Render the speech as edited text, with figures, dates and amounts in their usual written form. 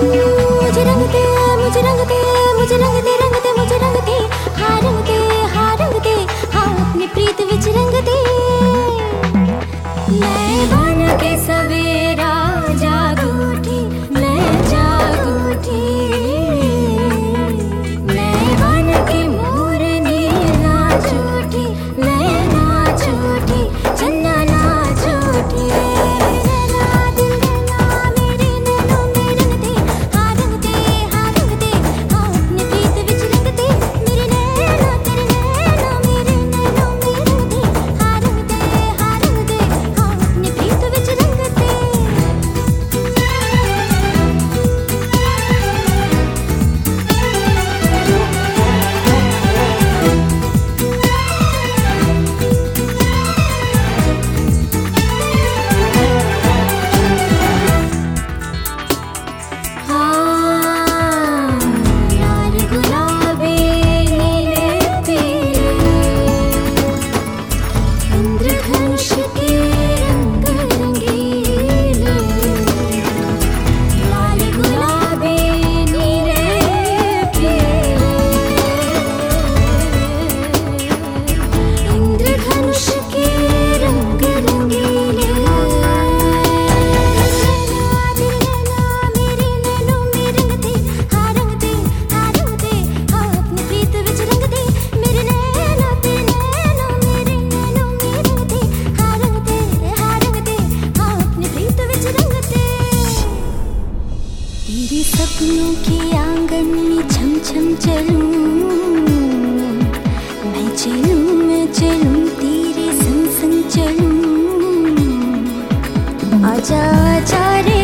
मुझे रंगते मुझे रंगते मुझे रंगते रंगते मुझे रंगते हाँ रंगते हाँ रंगते हाँ अपनी प्रीत विच रंगते मैं बन के सवेरा जाग उठी मैं जाग उठी मैं बन के मोरनी नाच उठी मैं नाच उठी चन्ना नाच उठी तेरे सपनों के आंगन में छम छम चलूं मैं चलूं तेरे संग संग चलूं आजा आजा रे